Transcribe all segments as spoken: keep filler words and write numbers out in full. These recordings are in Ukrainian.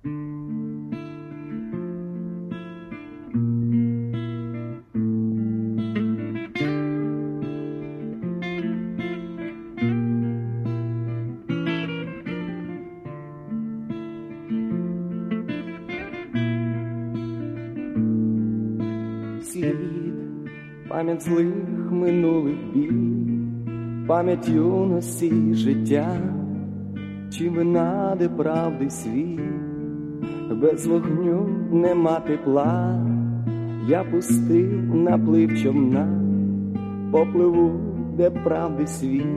Слід, пам'ять злих минулих бій, пам'ять юності й життя, чи вина, де правди світ, без вогню нема тепла. Я пустив наплив човна, попливу, де правди світ.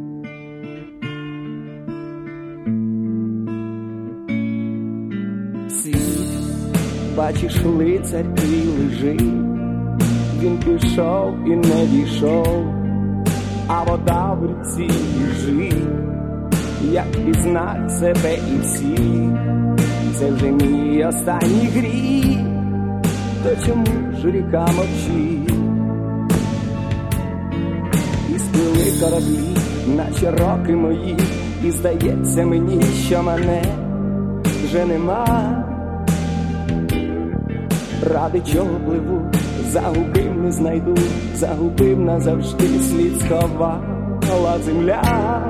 Світ, бачиш, лицар твій лежить, він пішов і не дійшов, а вода в ріці біжить. Як пізнать себе і всіх, це вже мій останній гріх, то чому ж ріка мовчить? І сплили кораблі, наче роки мої, і здається мені, що мене вже нема. Ради чого пливу, загубив не знайду, загубив назавжди, слід сховала земля.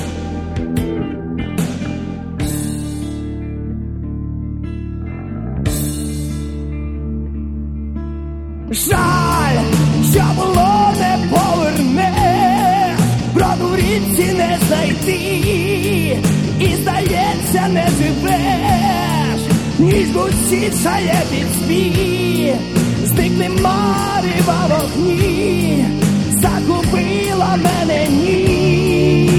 Жаль, що було не поверне, броду в річці не знайти, і здається не живеш, ніж гусічає під спі, зникне марива вогні, загубила мене ніч.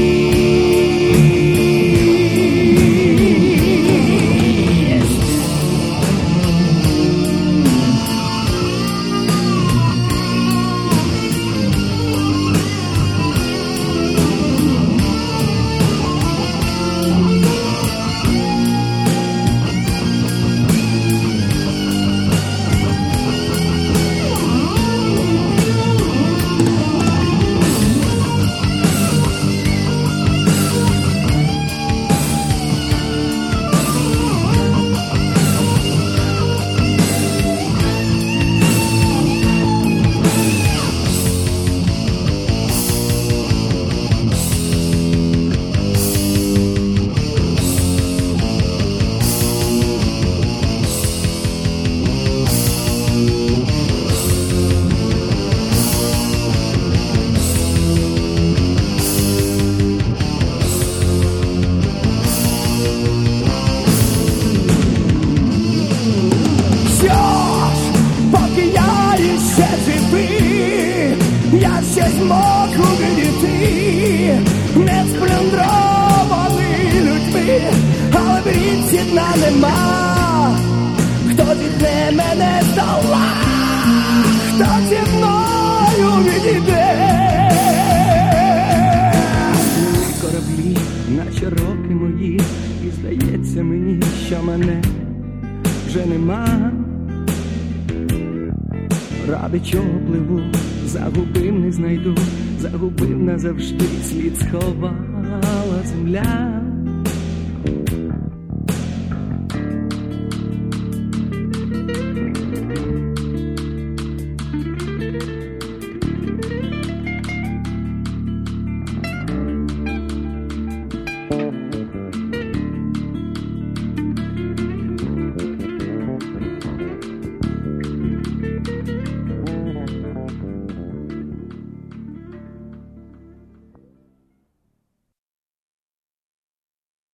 Я ще зможу видіти, не сплюндрований людьми, але в річці дна нема. Хто зітне мене з дола, хто зі мною відійде? Кораблі, наче роки мої, і здається мені, що мене вже нема. Ради чого пливу, загубив не знайду, загубив назавжди, слід сховала земля.